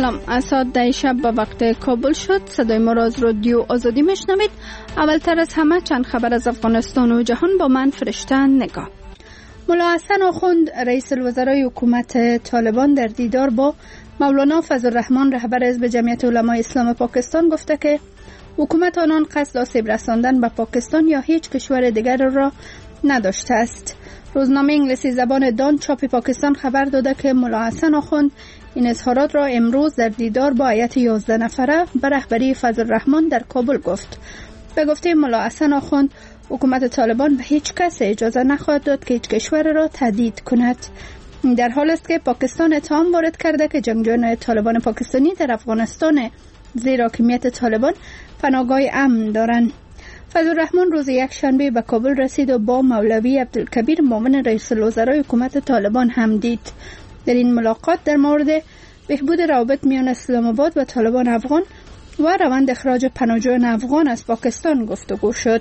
سلام. از ساعت 10 شب به وقت کابل شد. صدای ما را از رادیو آزادی میشنوید. اولتر از همه چند خبر از افغانستان و جهان با من فرشته نگاه. ملا حسن آخوند رئیس الوزرای حکومت طالبان در دیدار با مولانا فضل الرحمن رهبر حزب جمعیت علمای اسلام پاکستان گفته که حکومت آنان قصد آسیب رساندن به پاکستان یا هیچ کشور دیگر را نداشته است. روزنامه انگلیسی زبان دان چاپ پاکستان خبر داده که ملا حسن آخوند این اظهارات را امروز در دیدار با هیئت 11 نفره به رهبری فضل الرحمن در کابل گفت. به گفته ملا حسن آخوند حکومت طالبان به هیچ کس اجازه نخواهد داد که هیچ کشور را تهدید کند. در حال است که پاکستان اتهام وارد کرده که جنگجویان طالبان پاکستانی در افغانستان زیر حاکمیت طالبان پناهگاه امن دارند. فضل الرحمن روز یکشنبه به کابل رسید و با مولوی عبدالکبیر معاون رئیس الوزرای حکومت طالبان هم دید. در این ملاقات در مورد بهبود روابط میان اسلام آباد و طالبان افغان و روند اخراج پناهجویان افغان از پاکستان گفتگو شد.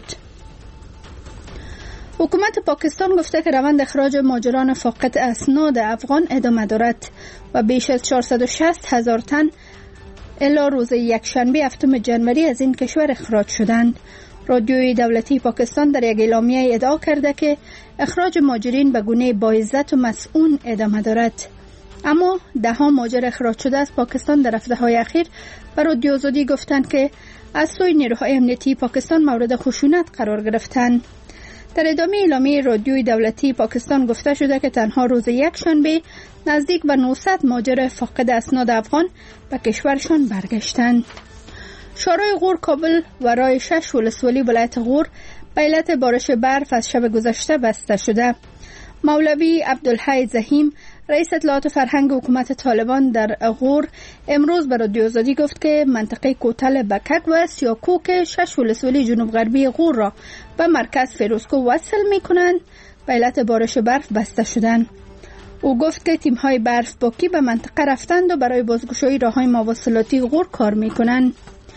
حکومت پاکستان گفته که روند اخراج مهاجران فاقد اسناد افغان ادامه دارد و بیش از 460,000 تن الی روز یکشنبه 7 جنوری از این کشور اخراج شدند. رادیوی دولتی پاکستان در یک اعلامیه ادعا کرده که اخراج مهاجرین به گونه باعزت و مسئول ادامه دارد. اما ده‌ها مهاجر اخراج شده از پاکستان در هفته‌های اخیر به رادیو آزادی گفتند که از سوی نیروهای امنیتی پاکستان مورد خشونت قرار گرفتند. در ادامه اعلامیه رادیوی دولتی پاکستان گفته شده که تنها روز یکشنبه نزدیک به 900 مهاجر فاقد اسناد افغان به کشورشان برگشتند. شورای غور کابل و راه 6 ولسوالی ولایت غور به علت بارش برف از شب گذشته بسته شده. مولوی عبدالحی زحیم رئیس اطلاعات فرهنگ حکومت طالبان در غور امروز به رادیو آزادی گفت که منطقه کوتل بکک و سیاکو که 6 ولسوالی جنوب غربی غور را به مرکز فیروزکو وصل می کنند به علت بارش برف بسته شدند. او گفت که تیم‌های برف باکی به منطقه رفتند و برای بازگشایی راه‌های مواصلاتی غور کار می کنند.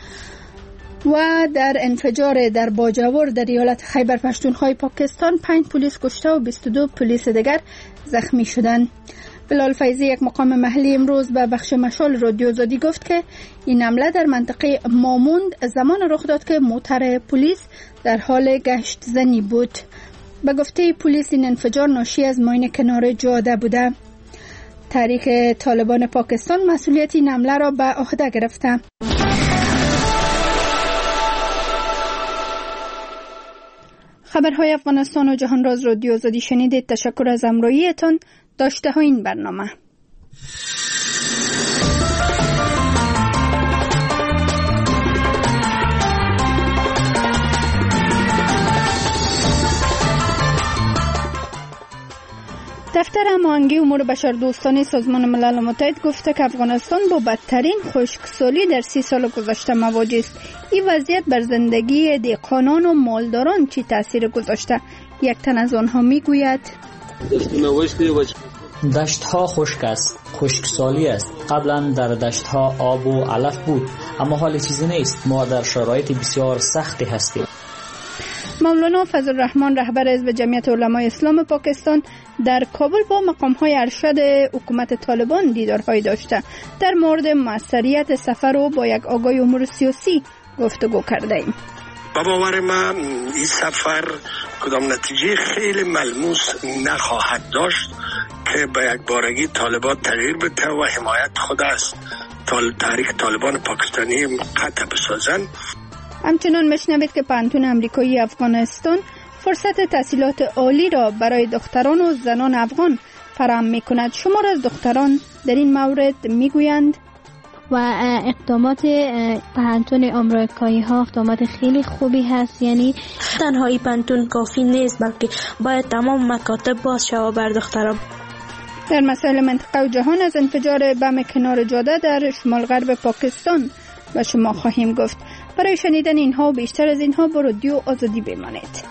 و در انفجار در باجوور در ایالت خیبر پختونخوا پاکستان 5 پلیس کشته و 22 پلیس دیگر زخمی شدند. بلال فیضی یک مقام محلی امروز به بخش مشال رادیو آزادی گفت که این حمله در منطقه ماموند زمان رخ داد که موتر پلیس در حال گشت زنی بود. به گفته پلیس این انفجار ناشی از ماین کنار جاده بوده. تحریک طالبان پاکستان مسئولیت این حمله را به عهده گرفته. خبرهای افغانستان و جهان را از رادیو آزادی شنیدید. تشکر از همراهیتان. داشته های این برنامه. دفتر هماهنگی امور بشردوستانه سازمان ملل متحد گفته که افغانستان با بدترین خشکسالی در 30 سال گذشته مواجه است. این وضعیت بر زندگی دهقانان و مالداران چی تاثیر گذاشته؟ یک تن از آنها میگوید دشت‌ها خشک است، خشکسالی است. قبلا در دشت‌ها آب و علف بود، اما حال چیزی نیست. ما در شرایط بسیار سختی هستیم. مولانا فضل الرحمن رهبر حزب جمعیت علمای اسلام پاکستان در کابل با مقام‌های ارشد حکومت طالبان دیدارهای داشته. در مورد موثریت سفر و با یک آگاه امور سیاسی گفتگو کرده ایم. با باور من این سفر کدام نتیجه خیلی ملموس نخواهد داشت که به یک بارگی طالبان تغییر بده و حمایت خود از تحریک طالبان پاکستانی قطع بسازند. همچنان مشنوید که پانتون امریکایی افغانستان فرصت تحصیلات عالی را برای دختران و زنان افغان فراهم می‌کند. شمار از دختران در این مورد میگویند و اقدامات پانتون امریکایی ها اقدامات خیلی خوبی هست. یعنی تنهایی پانتون کافی نیست، بلکه باید تمام مکاتب باز شود بر دختران. در مسائل منطقه و جهان از انفجار بم کنار جاده در شمال غرب پاکستان و شما خواهیم گفت. برای شنیدن اینها و بیشتر از اینها با رادیو آزادی بمانید.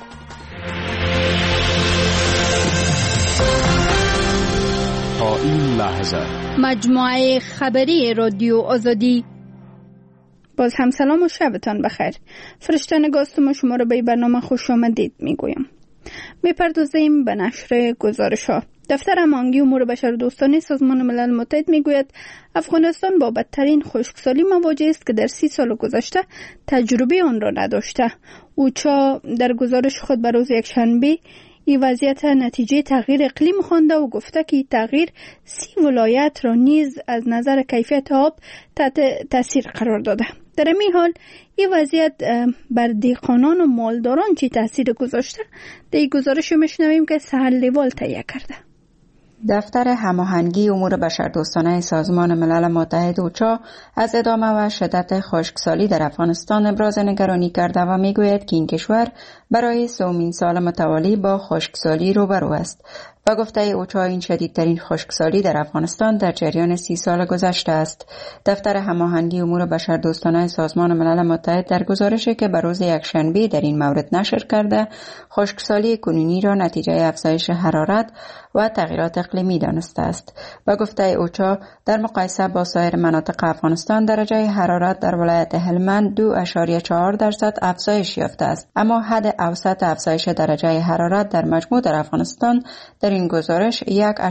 تا این لحظه مجموعه خبری رادیو آزادی. باز هم سلام و شبتان بخیر. فرشته نگاستم شما را به برنامه خوش آمدید میگویم. میپردازیم به نشر گزارش‌ها. دفتر هماهنگی امور بشردوستانه سازمان ملل متحد میگوید افغانستان با بدترین خشکسالی مواجه است که در 30 سال گذشته تجربه آن را نداشته. اوچا در گزارش خود به روز یکشنبه این وضعیت نتیجه تغییر اقلیم خوانده و گفته که تغییر 30 ولایت را نیز از نظر کیفیت آب تحت تاثیر قرار داده. در این حال این وضعیت بر دهقانان و مالداران چی تاثیر گذاشته؟ در این گزارش میشنویم که سهل لیوال تهیه کرده. دفتر هماهنگی امور بشردوستانه سازمان ملل متحد اوچا از ادامه و شدت خشکسالی در افغانستان ابراز نگرانی کرده و میگوید که این کشور برای سومین سال متوالی با خشکسالی روبرو است. و گفته اوچا این شدیدترین خشکسالی در افغانستان در جریان 30 سال گذشته است. دفتر هماهنگی امور بشردوستانه سازمان ملل متحد در گزارشی که به روز یکشنبه در این مورد نشر کرده، خشکسالی کنونی را نتیجه افزایش حرارت و تغییرات اقلیمی دانسته است. و گفته اوچا در مقایسه با سایر مناطق افغانستان درجه حرارت در ولایت هلمند 2.4% افزایش یافته است، اما حد اوسط افزایش درجه حرارت در مجموع در افغانستان در این گزارش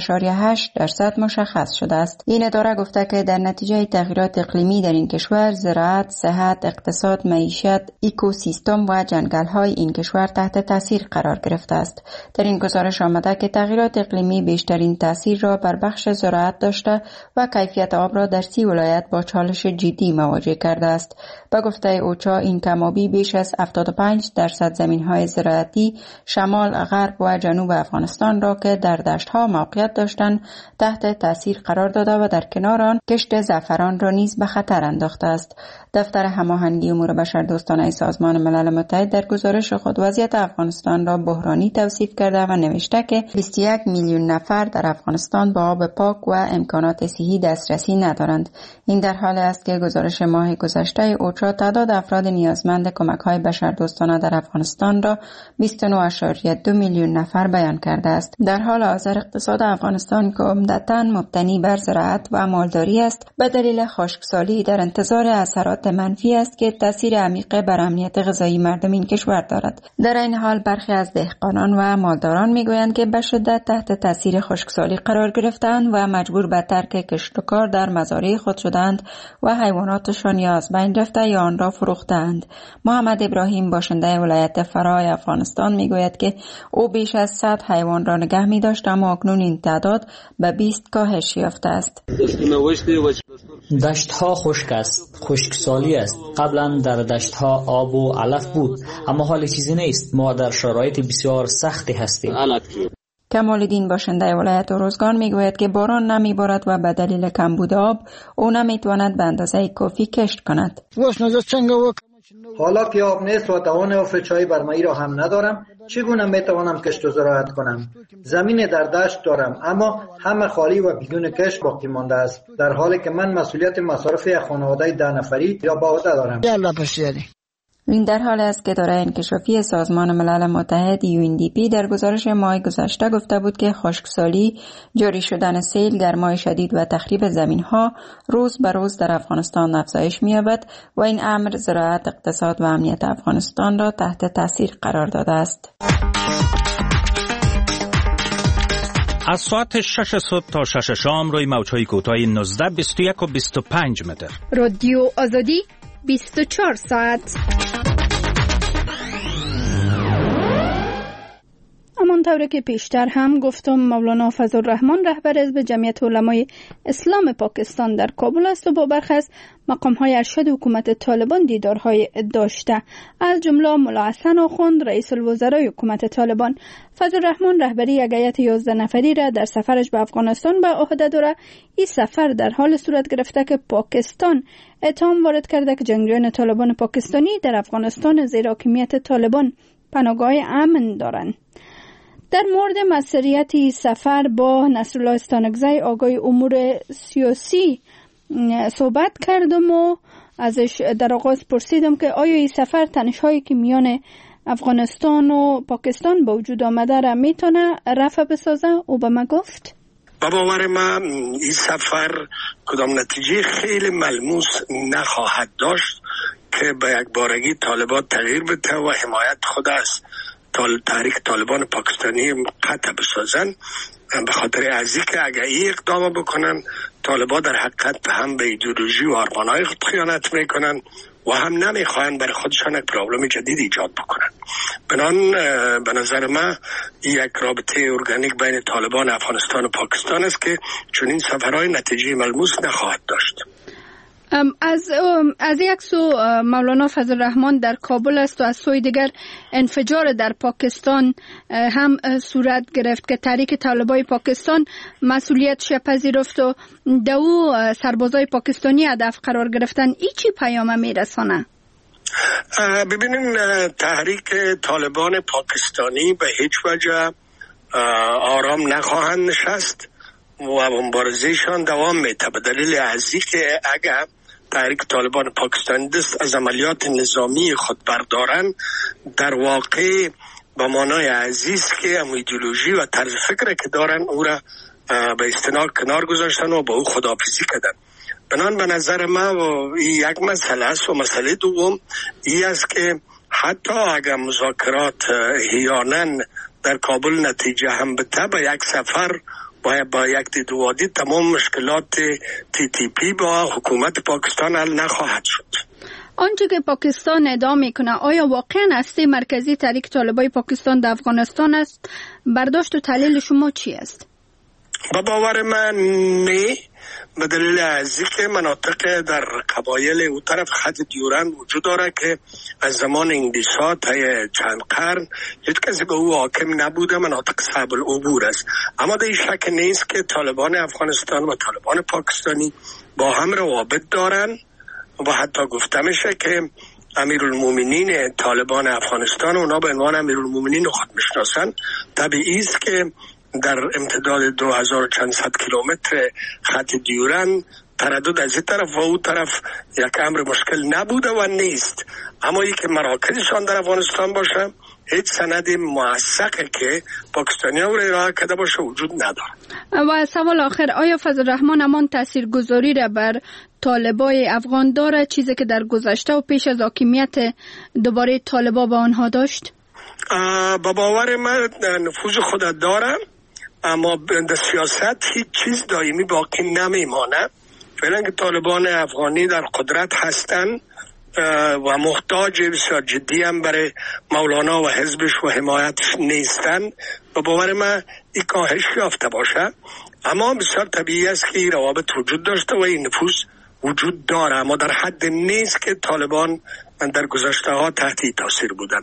1.8% مشخص شده است. این اداره گفته که در نتیجه تغییرات اقلیمی در این کشور زراعت، صحت، اقتصاد، معیشت، اکوسیستم و جنگل‌های این کشور تحت تاثیر قرار گرفته است. در این گزارش آمده که تغییرات اقلیمی بیشترین تاثیر را بر بخش زراعت داشته و کیفیت آب را در 30 ولایت با چالش جدی مواجه کرده است. با گفته اوچا این کم‌آبی بیش از 75% زمین‌های زراعتی شمال، غرب و جنوب افغانستان را که در دشت‌ها موقعیت داشتند تحت تاثیر قرار داده و در کنار آن کشت زعفران را نیز به خطر انداخته است. دفتر هماهنگی امور بشردوستانه سازمان ملل متحد در گزارش خود وضعیت افغانستان را بحرانی توصیف کرده و نوشته که 21 میلیون نفر در افغانستان با آب پاک و امکانات صحی دسترسی ندارند. این در حالی است که گزارش ماه گذشته اوچا تعداد افراد نیازمند کمک‌های بشردوستانه در افغانستان را 29.2 میلیون نفر بیان کرده است. در حال حاضر اقتصاد افغانستان که عمدتاً مبتنی بر زراعت و مالداری است، به دلیل خشکسالی در انتظار اثرات منفی است که تاثیر عمیق بر امنیت غذایی مردم این کشور دارد. در این حال برخی از دهقانان و مالداران میگویند که به شدت تحت تاثیر خشکسالی قرار گرفتند و مجبور به ترک کشت و کار در مزارع خود شدند و حیواناتشان یا از بین رفته یا آن را فروختند. محمد ابراهیم باشنده ولایت فرای افغانستان میگوید که او بیش از 100 حیوان را نگه می داشت، اما اکنون این تعداد به 20 کاهش یافته است. دشت‌ها خشک است، خشکسالی است. قبلا در دشت‌ها آب و علف بود، اما حال چیزی نیست. ما در شرایط بسیار سختی هستیم. کمال‌الدین باشنده ولایت اروزگان میگوید که باران نمیبارد و به دلیل کمبود آب او نمیتواند به اندازه کافی کشت کند. حالا که آب نیست و توان افرچایی برمایی را هم ندارم، چگونه میتوانم کشت و زراعت کنم؟ زمین در دشت دارم، اما همه خالی و بدون کشت باقی مانده است، در حالی که من مسئولیت مصارف یک خانواده 10 نفری را به عهده دارم. این در حال است که اداره انکشافی سازمان ملل متحد UNDP در گزارش ماه گذشته گفته بود که خشکسالی، جاری شدن سیل، گرمای شدید و تخریب زمین‌ها روز به روز در افغانستان افزایش می‌یابد و این امر زراعت، اقتصاد و امنیت افغانستان را تحت تاثیر قرار داده است. از ساعت 6 صبح تا 6 شام روی موج‌های کوتاه 19، 21 و 25 متر. رادیو آزادی 24 ساعت. همانطور که پیشتر هم گفتم، مولانا فضلالرحمن رهبر حزب جمعیت علمای اسلام پاکستان در کابل است و با برخی از مقام‌های ارشد حکومت طالبان دیدارهای داشته، از جمله ملا حسن آخوند رئیس الوزرای حکومت طالبان. فضلالرحمن رهبری یک هیئت 11 نفری را در سفرش به افغانستان به عهده داره. این سفر در حال صورت گرفته که پاکستان اتهام وارد کرده که جنگجویان طالبان پاکستانی در افغانستان زیر حاکمیت طالبان پناهگاه امن دارند. در مورد مسئولیت سفر با نصرالله استانکزی آقای امور سیاسی صحبت کردم و ازش در آغاز پرسیدم که آیا این سفر تنش‌هایی که میان افغانستان و پاکستان به وجود آمده را میتونه رفع بسازه؟ او به من گفت با باور من این سفر کدام نتیجه خیلی ملموس نخواهد داشت که به یک بارگی طالبان تغییر بده و حمایت خود است تحریک طالبان پاکستانی قطع بسازن. به خاطر ازی که اگر این اقدام بکنن طالبان در حقیقت هم به ایدئولوژی و آرمانهای خود خیانت میکنن و هم نمیخواهند برای خودشان یک پرابلم جدید ایجاد بکنن. بنان به نظر من یک رابطه ارگانیک بین طالبان افغانستان و پاکستان است که چنین سفرهای نتیجه ملموس نخواهد داشت. از یک سو مولانا فضل الرحمن در کابل است و از سوی دیگر انفجار در پاکستان هم صورت گرفت که تحریک طالبای پاکستان مسئولیتش پذیرفت و دو سربازای پاکستانی هدف قرار گرفتن. ای چی پیام میرسانه؟ ببینین تحریک طالبان پاکستانی به هیچ وجه آرام نخواهند نشست و مبارزهشان دوام میده، به دلیل ازی که اگر تحریک طالبان پاکستانی دست از عملیات نظامی خود بردارن در واقع با معنای عزیز که هم ایدئولوژی و طرز فکر که دارن او را به اصطلاح کنار گذاشتن و با او خداحافظی کردن. بنان به نظر من یک مسئله است و مسئله دوم این است که حتی اگر مذاکرات احیانا در کابل نتیجه هم بده به یک سفر با یک دیدوادی تمام مشکلات TTP با حکومت پاکستان حل نخواهد شد. آنچه که پاکستان ادعا میکنه آیا واقعا هسته مرکزی تحریک طالبای پاکستان در افغانستان است؟ برداشت و تحلیل شما چی است؟ با باور من نه، به دلیل ازی که مناطق در قبایل او طرف خط دیورند وجود داره که از زمان انگلیس‌ها تا چند قرن هیچ کسی به او حاکم نبوده، مناطق صعب العبور است. اما در شک نیست که طالبان افغانستان و طالبان پاکستانی با هم روابط دارن و حتی گفته میشه که امیرالمومنین طالبان افغانستان اونا به عنوان امیرالمومنین خود میشناسن. طبیعی است که در امتداد 2400 کیلومتر خط دیورند تردد از این طرف و اون طرف یک امر مشکل نبوده و نیست. اما ای که مراکزشان در افغانستان باشه هیچ سند موثقی که پاکستانی ها رو ارائه کرده باشه وجود نداره. و سوال آخر، آیا فضل الرحمن همان تاثیرگذاری را بر طالبای افغان داره چیزی که در گذشته و پیش از حاکمیت دوباره طالبا به آنها داشت؟ با باور من نفوذ خود داره، اما در سیاست هیچ چیز دائمی باقی نمیمانه. فعلا که طالبان افغانی در قدرت هستند و محتاج بسیار جدی هم برای مولانا و حزبش و حمایتش نیستن، و باور من این کاهش یافته باشه. اما بسیار طبیعی است که این روابط وجود داشته و این نفوذ وجود داره، اما در حد نیست که طالبان در گذشته ها تحت تاثیر بودن.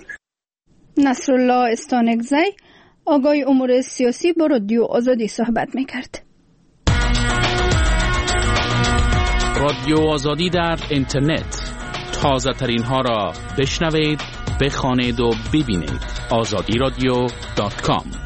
نصرالله استانکزی آگاهی امور سیاسی با رادیو آزادی صحبت میکرد. رادیو آزادی در اینترنت، تازه ترین ها را بشنوید، بخوانید و ببینید. azadiradio.com.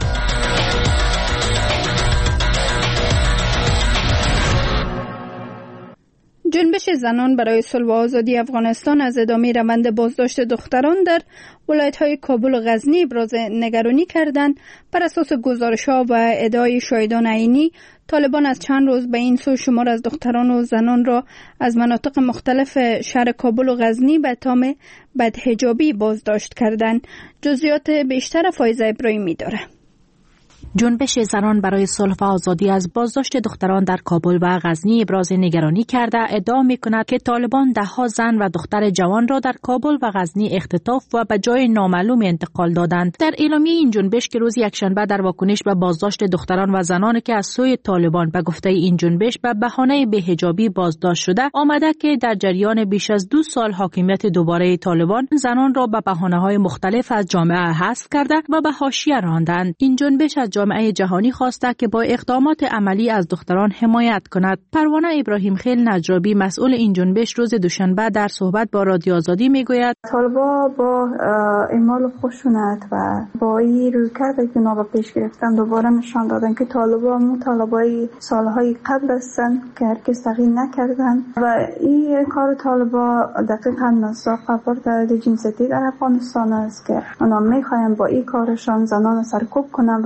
جنبش زنان برای صلح و آزادی افغانستان از ادامه روند بازداشت دختران در ولایت‌های کابل و غزنی ابراز نگرانی کردند. بر اساس گزارش‌ها و ادعای شاهدان عینی، طالبان از چند روز به این سو شمار از دختران و زنان را از مناطق مختلف شهر کابل و غزنی به اتهام بدحجابی بازداشت کردند. جزئیات بیشتر فایزه ابراهیمی داره. جنبش زنان برای صلح و آزادی از بازداشت دختران در کابل و غزنی ابراز نگرانی کرده ادعا می‌کند که طالبان ده‌ها زن و دختر جوان را در کابل و غزنی اختطاف و به جای نامعلوم انتقال دادند. در اعلامیه این جنبش که روز یکشنبه در واکنش به بازداشت دختران و زنانی که از سوی طالبان به گفته این جنبش به بهانه بی‌حجابی بازداشت شده آمده که در جریان بیش از 2 سال حاکمیت دوباره طالبان زنان را به بهانه‌های مختلف از جامعه حذف کرده و به حاشیه راندند. این جنبش از جامعه جهانی خواسته که با اقدامات عملی از دختران حمایت کند. پروانه ابراهیم خیل نجرابی مسئول این جنبش روز دوشنبه در صحبت با رادیو آزادی میگوید طالبا با اعمال خشونت و با این رویکرد که اونا پیش گرفتن دوباره نشان دادن که طالبا طالبای سالهای قبل هستن که هرگز تغییر نکردن و این کار طالبا دقیقاً مصداق آپارتاید جنسیتی در افغانستان است که اونا میخواین با این کارشان زنان سرکوب کنن و دیگه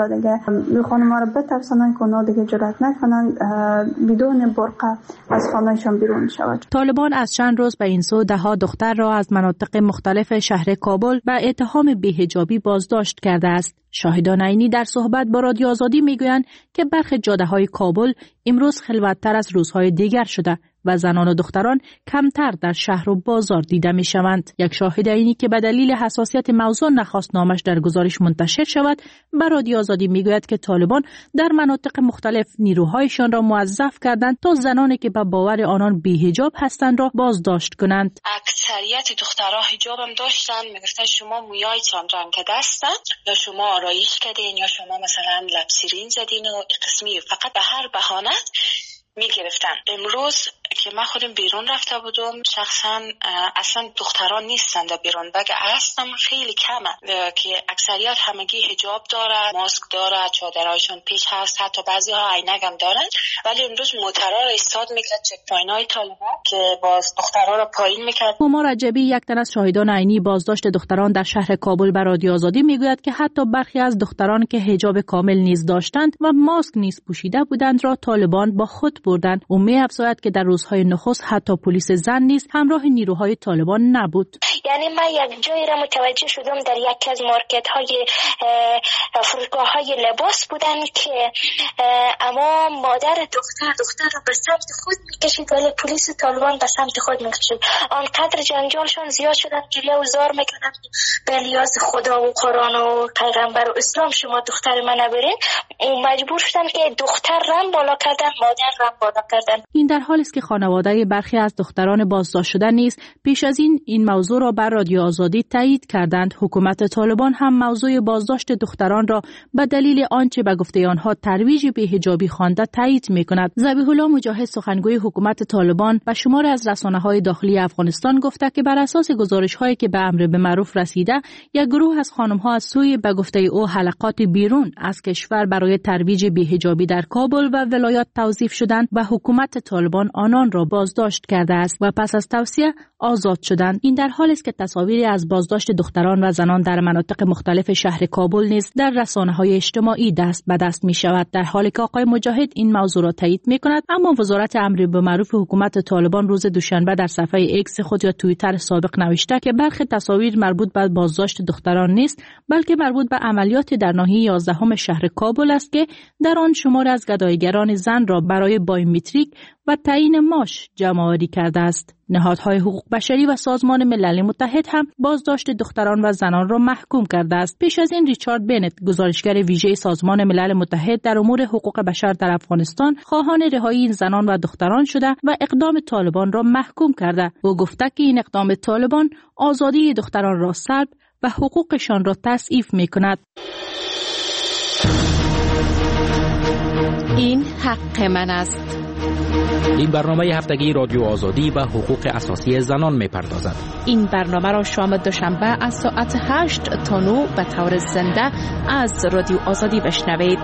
خانم‌ها را بترسانند که اونا دیگه جرأت نکنند بدون برقع از خانه‌شان بیرون شود. طالبان از چند روز به این سو ده‌ها دختر را از مناطق مختلف شهر کابل به اتهام بی‌حجابی بازداشت کرده است. شاهدان عینی در صحبت با رادیو آزادی میگویند که برخی جاده‌های کابل امروز خلوت‌تر از روزهای دیگر شده و زنان و دختران کمتر در شهر و بازار دیده می شوند. یک شاهد عینی که به دلیل حساسیت موضوع نخواست نامش در گزارش منتشر شود، به رادیو آزادی می گوید که طالبان در مناطق مختلف نیروهایشان را موظف کردند تا زنانی که به باور آنان بی‌حجاب هستند را بازداشت کنند. اکثریت دخترها حجاب هم داشتن، میگفتن شما مویایتان رنگیده است یا شما آرایش کردین یا شما مثلا لبسیرین زدین و قسمی، فقط به هر بهانه می گرفتن. امروز که من خودم بیرون رفته بودم شخصا اصلا دختران نیستند بیرون، بگه هستم خیلی کمه که اکثریت همگی حجاب داره، ماسک داره، چادرهایشون پیش هست، حتی بعضی ها عینک هم دارن. ولی امروز موترها را استاد میکرد چک پوینت‌های طالبان که باز دخترها را پایین میکرد. هما رجبی یک تن از شاهدان عینی بازداشت دختران در شهر کابل به رادیو آزادی میگوید که حتی برخی از دختران که حجاب کامل نیز داشتند و ماسک نیز پوشیده بودند را طالبان با خود بردند. او می‌افزاید که در روزهای نخست حتی پلیس زن نیز همراه نیروهای طالبان نبود. یعنی من یک جایی را متوجه شدم در یکی از مارکت‌های فروشگاه‌های لباس بودن که اما مادر دختر را به سمت خود می‌کشید ولی پلیس طالبان به سمت خود می‌کشید. آنقدر جنجالشون زیاد شدن گریه و زار می‌کردن به لیاز خدا و قرآن و پیغمبر و اسلام شما دختر من نبرین. مجبور شدن که دختر رم بالا کردن، مادر رم بالا کردن. این در حالی است که خانواده برخی از دختران بازداشت شده نیز پیش از این موضوع را بر رادیو آزادی تایید کردند. حکومت طالبان هم موضوع بازداشت دختران را به دلیل آنچه به گفته آنها ترویج بی‌حجابی خوانده تایید می‌کند. ذبیح الله مجاهد سخنگوی حکومت طالبان به شمار از رسانه‌های داخلی افغانستان گفته که بر اساس گزارش‌هایی که به امر بالمعروف رسیده، یک گروه از خانم‌ها از سوی به گفته او حلقات بیرون از کشور برای ترویج بی‌حجابی در کابل و ولایات توظیف شدند و حکومت طالبان آنان را بازداشت کرده است و پس از توصیه آزاد شدند. این در حالی است که تصاویری از بازداشت دختران و زنان در مناطق مختلف شهر کابل نیز در رسانه‌های اجتماعی دست به دست می‌شود. در حالی که آقای مجاهد این موضوع را تایید می‌کند، اما وزارت امر بالمعروف حکومت طالبان روز دوشنبه در صفحه ایکس خود یا توییتر سابق نوشته که برخی تصاویر مربوط به بازداشت دختران نیست، بلکه مربوط به عملیات در ناحیه 11 شهر کابل است که در آن شمار از گداییگران زن را برای بایومتریک و تعیین معاش جمع‌آوری کرده است. نهادهای حقوق بشری و سازمان ملل متحد هم بازداشت دختران و زنان را محکوم کرده است. پیش از این ریچارد بنت، گزارشگر ویژه سازمان ملل متحد در امور حقوق بشر در افغانستان، خواهان رهایی این زنان و دختران شده و اقدام طالبان را محکوم کرده. او گفته که این اقدام طالبان آزادی دختران را سلب و حقوقشان را تضعیف می‌کند. این حق من است. این برنامه هفتگی رادیو آزادی و حقوق اساسی زنان می‌پردازد. این برنامه را شام دوشنبه از ساعت 8 تا 9 به طور زنده از رادیو آزادی بشنوید.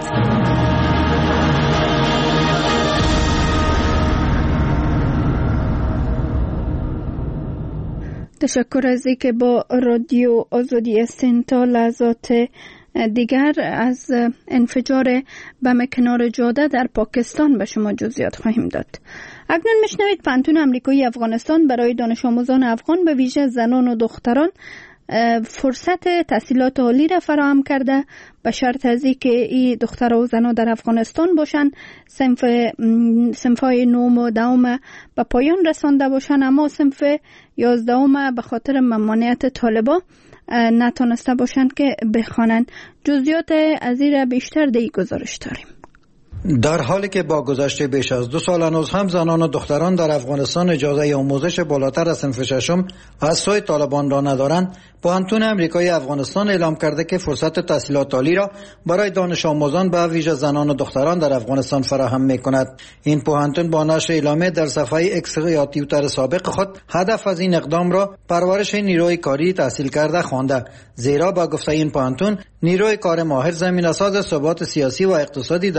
تشکر از اینکه با رادیو آزادی هستین. تا لحظات دیگر از انفجار بم کنار جاده در پاکستان به شما جزئیات خواهیم داد. اکنون میشنوید پانتون آمریکایی افغانستان برای دانش آموزان افغان به ویژه زنان و دختران فرصت تحصیلات عالی را فراهم کرده، به شرط از اینکه این دخترها و زنان در افغانستان باشند، صنف‌های 9 و 10 به پایان رسانده باشند، اما صنف 11 به خاطر ممانعت طالبان نتونسته باشند که بخوانند. جزئیات از این را بیشتر در این گزارش داریم. در حالی که با گذشته بیش از 2 سال هنوز هم زنان و دختران در افغانستان اجازه آموزش بالاتر از صنف 6 از سوی طالبان را ندارند، پوهنتون آمریکایی افغانستان اعلام کرده که فرصت تحصیلات عالی را برای دانش آموزان به ویژه زنان و دختران در افغانستان فراهم می‌کند. این پوهنتون با نشر اعلامیه در صفحه ایکس یا توییتر سابق خود هدف از این اقدام را پرورش نیروی کاری تحصیل کرده خوانده، زیرا با گفته این پوهنتون نیروی کار ماهر زمینه‌ساز ثبات سیاسی و اقتصادی در افغانستان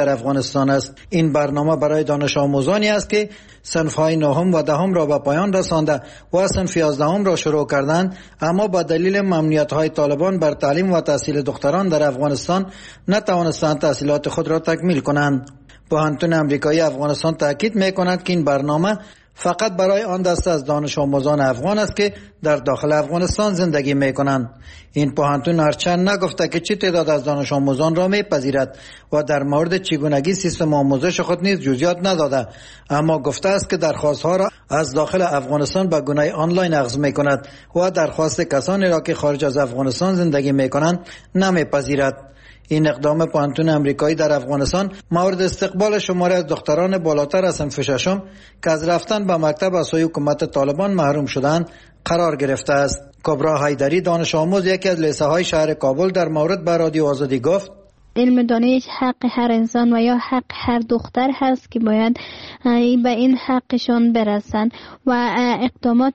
افغانستان است. این برنامه برای دانش آموزانی است که صنف‌های 9 و 10 را به پایان رسانده و صنف 11 را شروع کردند، اما با دلیل ممنوعیت‌های طالبان بر تعلیم و تحصیل دختران در افغانستان نتوانستند تحصیلات خود را تکمیل کنند. پوهنتون امریکایی افغانستان تاکید می‌کند که این برنامه فقط برای آن دسته از دانش آموزان افغان است که در داخل افغانستان زندگی می‌کنند. این پوهنتون هرچند نگفته که چه تعداد از دانش آموزان را می‌پذیرد و در مورد چگونگی سیستم آموزش خود نیز جزئیات نداده، اما گفته است که درخواست‌ها را از داخل افغانستان به گونه آنلاین اخذ می‌کند و درخواست کسانی را که خارج از افغانستان زندگی می‌کنند نمی‌پذیرد. این اقدام پوهنتون امریکایی در افغانستان مورد استقبال شماری از دختران بالاتر از صنف 6 که از رفتن به مکتب از سوی حکومت طالبان محروم شدند قرار گرفته است. کبرا حیدری دانش آموز یکی از لیسه های شهر کابل در مورد به رادیو آزادی گفت: علم دانش حق هر انسان و یا حق هر دختر هست که باید به این حقشان برسن و اقدامات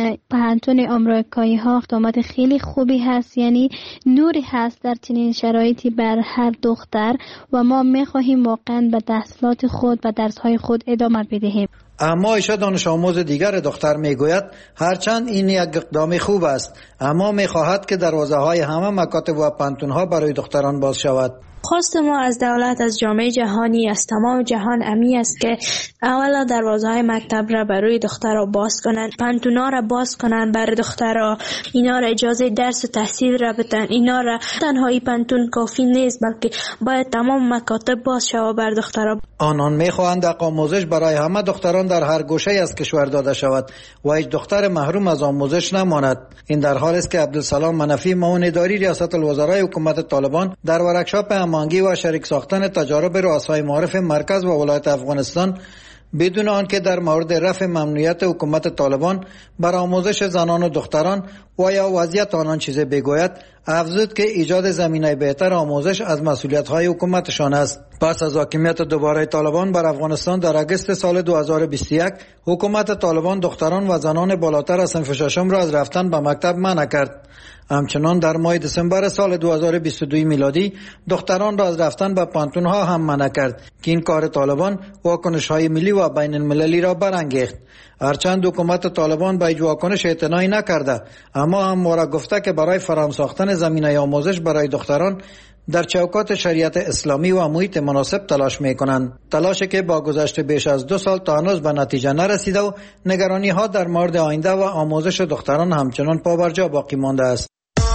پوهنتون آمریکایی ها اقدامات خیلی خوبی هست، یعنی نوری هست در چنین شرایطی بر هر دختر و ما میخواهیم واقعا به تحصیلات خود و درس های خود ادامه بدهیم. اما ایشا دانش آموز دیگر دختر میگوید هرچند این یک اقدام خوب است، اما میخواهد که دروازه های همه مکاتب و پوهنتون ها برای دختران باز شود. خواست ما از دولت، از جامعه جهانی، از تمام جهان امی است که اولا دروازه های مکتب را برای دخترها باز کنند، پانتونا را باز کنند برای دخترها، اینا را اجازه درس و تحصیل را بدن. اینا را تنهایی پانتون کافی نیست، بلکه باید تمام مکاتب باز شود بر دخترها. آنان میخواهند آموزش برای همه دختران در هر گوشه از کشور داده شود و هیچ دختر محروم از آموزش نماند. این در حالی است که عبدالسلام منفی معاون اداری ریاست الوزرای حکومت طالبان در ورکشاپ هماهنگی و شریک ساختن تجارب رؤسای معارف مرکز و ولایت افغانستان بدون آنکه در مورد رفع ممنوعیت حکومت طالبان بر آموزش زنان و دختران و یا وضعیت آنان چیزی بگوید، افزود که ایجاد زمینه بهتر آموزش از مسئولیت‌های حکومتشان است. پس از حاکمیت دوباره طالبان بر افغانستان در اگست سال 2021 حکومت طالبان دختران و زنان بالاتر از صنف 6 را از رفتن به مکتب منع کرد. همچنان در ماه دسامبر سال 2022 میلادی دختران را از رفتن به پانتون‌ها هم منع کرد که این کار طالبان واکنش‌های ملی و بین المللی را برانگیخت. هرچند حکومت طالبان به هیچ واکنش اعتنایی نکرده، اما همواره گفته که برای فراهم ساختن زمینه آموزش برای دختران در چوکات شریعت اسلامی و محیط مناسب تلاش می‌کنند. تلاشی که با گذشت بیش از 2 سال تا هنوز به نتیجه نرسیده و نگرانی‌ها در مورد آینده و آموزش دختران همچنان پابرجا باقی مانده است.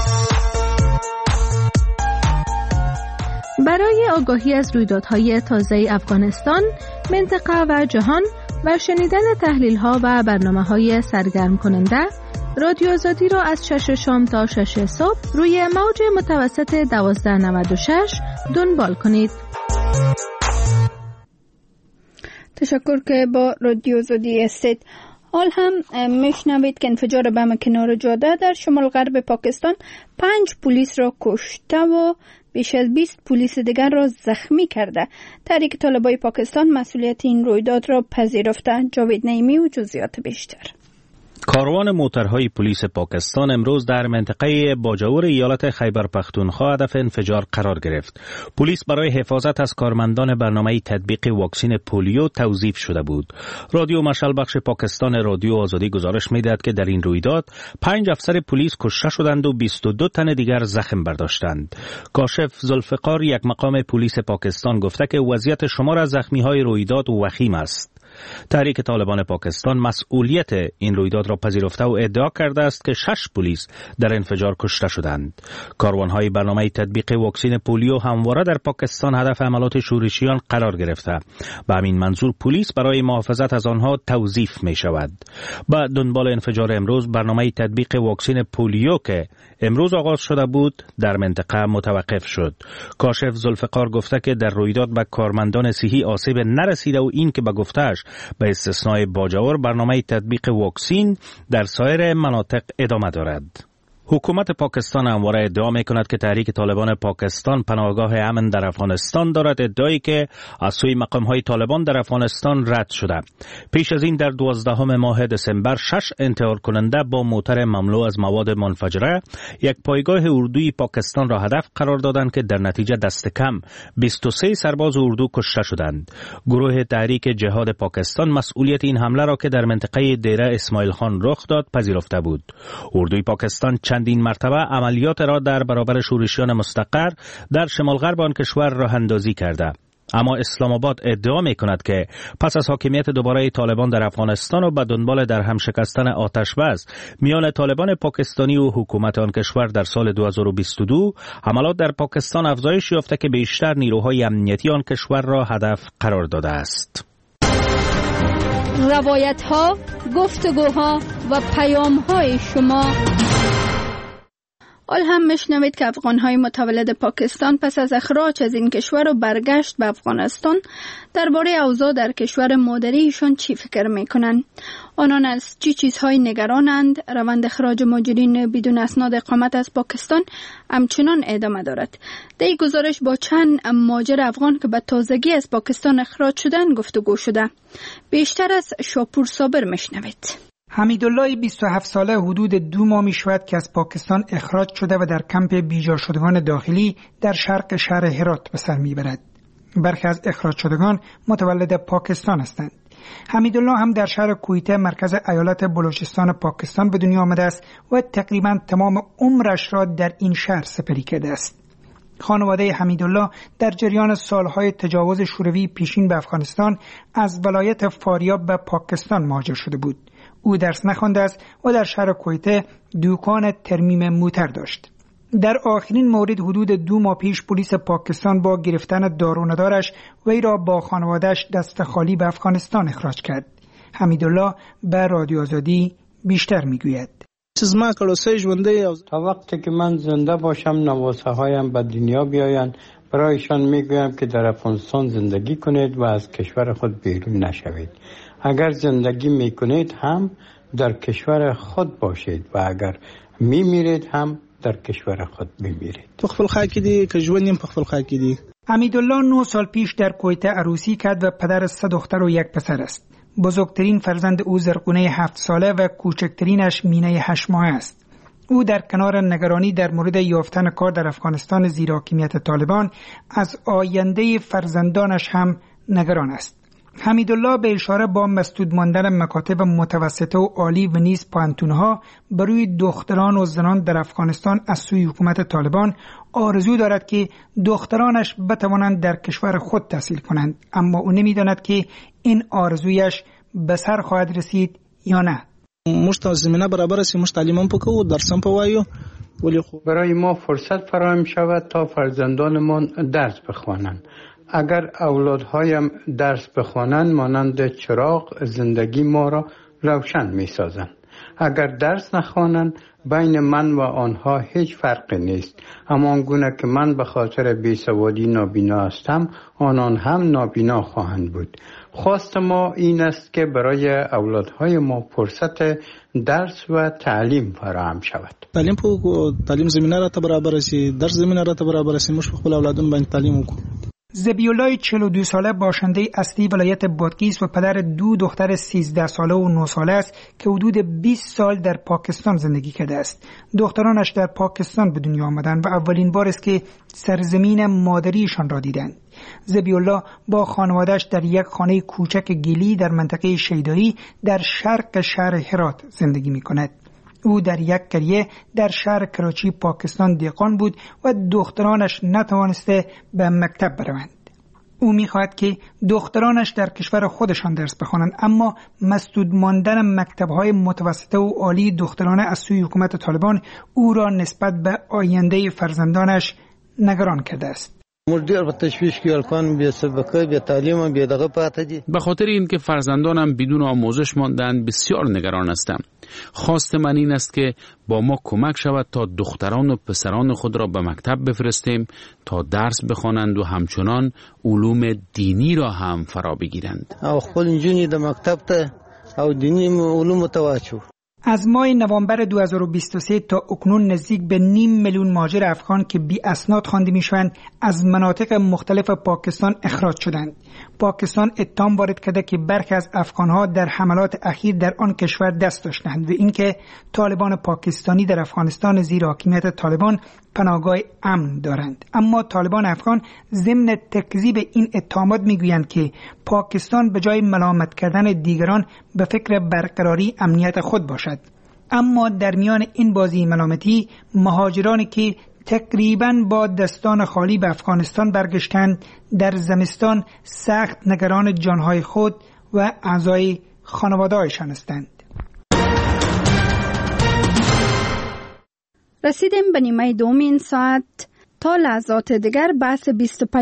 برای آگاهی از رویدادهای تازه افغانستان، منطقه و جهان و شنیدن تحلیل‌ها و برنامه‌های سرگرم کننده، رادیو آزادی را از 6 شام تا 6 صبح روی موج متوسط 1296 دنبال کنید. تشکر که با رادیو آزادی هستید. حال هم میشنوید که انفجار بم کنار جاده در شمال غرب پاکستان 5 پلیس را کشته و بیش از 20 پلیس دیگر را زخمی کرده. تحریک طالبای پاکستان مسئولیت این رویداد را پذیرفته. جاوید نعیمی و جزئیات بیشتر. کاروان موترهای پلیس پاکستان امروز در منطقه باجاور ایالت خیبر پختونخوا هدف انفجار قرار گرفت. پلیس برای حفاظت از کارمندان برنامه تطبیق واکسن پولیو توظیف شده بود. رادیو مشعل بخش پاکستان رادیو آزادی گزارش می‌دهد که در این رویداد 5 افسر پلیس کشته شدند و 22 تن دیگر زخم برداشتند. کاشف ذوالفقار یک مقام پلیس پاکستان گفته که وضعیت شمار از زخمی‌های رویداد وخیم است. تحریک طالبان پاکستان مسئولیت این رویداد را پذیرفته و ادعا کرده است که 6 پلیس در انفجار کشته شدند. کاروان‌های برنامه تطبیق واکسن پولیو همواره در پاکستان هدف حملات شورشیان قرار گرفته. به همین منظور پلیس برای محافظت از آنها توظیف می شود. با دنبال انفجار امروز برنامه تطبیق واکسن پولیو که امروز آغاز شده بود در منطقه متوقف شد. کاشف ذوالفقار گفته که در رویداد به کارمندان صحی آسیب نرسیده و این که به گفته‌اش به استثنای باجاور برنامه تطبیق واکسن در سایر مناطق ادامه دارد. حکومت پاکستان همواره ادعا می‌کند که تحریک طالبان پاکستان پناهگاه امن در افغانستان دارد، ادعایی که از سوی مقام‌های طالبان در افغانستان رد شده. پیش از این در 12 ماه دسامبر 6 انتحار کننده با موتر مملو از مواد منفجره یک پایگاه اردوی پاکستان را هدف قرار دادند که در نتیجه دست کم 23 سرباز اردو کشته شدند. گروه تحریک جهاد پاکستان مسئولیت این حمله را که در منطقه دیره اسماعیل خان رخ داد پذیرفته بود. اردوی پاکستان چندین مرتبه عملیات را در برابر شورشیان مستقر در شمال غرب آن کشور راه اندازی کرده. اما اسلام آباد ادعا می کند که پس از حاکمیت دوباره طالبان در افغانستان و به دنبال در هم شکستن آتش بس میان طالبان پاکستانی و حکومت آن کشور در سال 2022 حملات در پاکستان افزایش یافته که بیشتر نیروهای امنیتی آن کشور را هدف قرار داده است. روایت ها، گفتگوها و پیام های شما. حال هم میشنوید که افغان‌های متولد پاکستان پس از اخراج از این کشور و برگشت به افغانستان درباره اوضاع در کشور مادریشان چی فکر میکنند. آنان از چی چیزهای نگرانند. روند اخراج مهاجرین بدون اسناد اقامت از پاکستان همچنان ادامه دارد. در این گزارش با چند مهاجر افغان که به تازگی از پاکستان اخراج شدند گفتگو شده. بیشتر از شاپور صابر میشنوید. حمیدالله 27 ساله حدود 2 ماه می شود که از پاکستان اخراج شده و در کمپ بیجا شدگان داخلی در شرق شهر هرات به سر می برد. برخی از اخراج شدگان متولد پاکستان هستند. حمیدالله هم در شهر کویته مرکز ایالت بلوچستان پاکستان به دنیا آمده است و تقریبا تمام عمرش را در این شهر سپری کرده است. خانواده حمیدالله در جریان سالهای تجاوز شوروی پیشین به افغانستان از ولایت فاریاب به پاکستان مهاجر شده بود. او درس نخوانده است و در شهر کویته دکان ترمیم موتر داشت. در آخرین مورد حدود 2 ماه پیش پلیس پاکستان با گرفتن داروندارش وی را با خانواده‌اش دست خالی به افغانستان اخراج کرد. حمیدالله به رادیو آزادی بیشتر میگوید. تا وقتی که من زنده باشم نواسه هایم به دنیا بیایند برایشان میگویم که در افغانستان زندگی کنید و از کشور خود بیرون نشوید. اگر زندگی میکنید هم در کشور خود باشید و اگر میمیرید هم در کشور خود میمیرید. حمیدالله 9 سال پیش در کویته عروسی کرد و پدر 3 دختر و 1 پسر است. بزرگترین فرزند او زرقونه 7 ساله و کوچکترینش مینه 8 ماهه است. او در کنار نگرانی در مورد یافتن کار در افغانستان زیر حاکمیت طالبان از آینده فرزندانش هم نگران است. حمیدالله به اشاره با مسدود ماندن مکاتب متوسطه و عالی و نیز پانتونها برای دختران و زنان در افغانستان از سوی حکومت طالبان آرزو دارد که دخترانش بتوانند در کشور خود تحصیل کنند، اما او نمی‌داند که این آرزویش به سر خواهد رسید یا نه. برای ما فرصت فراهم شود تا فرزندانمان درس بخوانند. اگر اولادهایم درس بخوانند مانند چراغ زندگی ما را روشن می سازند. اگر درس نخوانند بین من و آنها هیچ فرقی نیست. اما گونه که من به خاطر بیسوادی نابینا هستم آنان هم نابینا خواهند بود. خواست ما این است که برای اولادهای ما فرصت درس و تعلیم فراهم شود. تعلیم زمینه را برابر است، درس زمینه را برابر است. مش خپل اولادون باندې تعلیم وکړو. ذبیحالله 42 ساله باشنده اصلی ولایت بادغیس و پدر 2 دختر 13 ساله و 9 ساله است که حدود 20 سال در پاکستان زندگی کرده است. دخترانش در پاکستان به دنیا آمدند و اولین بار است که سرزمین مادریشان را دیدند. ذبیحالله با خانواده‌اش در یک خانه کوچک گلی در منطقه شیدایی در شرق شهر هرات زندگی می‌کند. او در یک قریه در شهر کراچی پاکستان دهقان بود و دخترانش نتوانسته به مکتب بروند. او می‌خواهد که دخترانش در کشور خودشان درس بخوانند، اما مسدود ماندن مکتب‌های متوسطه و عالی دخترانه از سوی حکومت طالبان او را نسبت به آینده فرزندانش نگران کرده است. به خاطر اینکه فرزندانم بدون آموزش ماندند بسیار نگران هستم. خواست من این است که با ما کمک شود تا دختران و پسران خود را به مکتب بفرستیم تا درس بخوانند و همچنان علوم دینی را هم فرا بگیرند. او خپل نجونې د مکتب ته او دینی علوم ته واچو. از ماه نوامبر 2023 تا اکنون نزدیک به 500,000 مهاجر افغان که بی اسناد خوانده میشوند از مناطق مختلف پاکستان اخراج شدند. پاکستان اتهام وارد کرده که برخی از افغانها در حملات اخیر در آن کشور دست داشتند و اینکه طالبان پاکستانی در افغانستان زیر حاکمیت طالبان پناهگاه امن دارند. اما طالبان افغان ضمن تکذیب این اتهامات میگویند که پاکستان به جای ملامت کردن دیگران به فکر برقراری امنیت خود باشد. اما در میان این بازی ملامتی، مهاجرانی که تقریباً با دستان خالی به افغانستان برگشتند در زمستان سخت نگران جانهای خود و اعضای خانواده‌هایشان هستند. رسیدیم به نیمه دوم این ساعت. تا لحظات دیگر بحث 25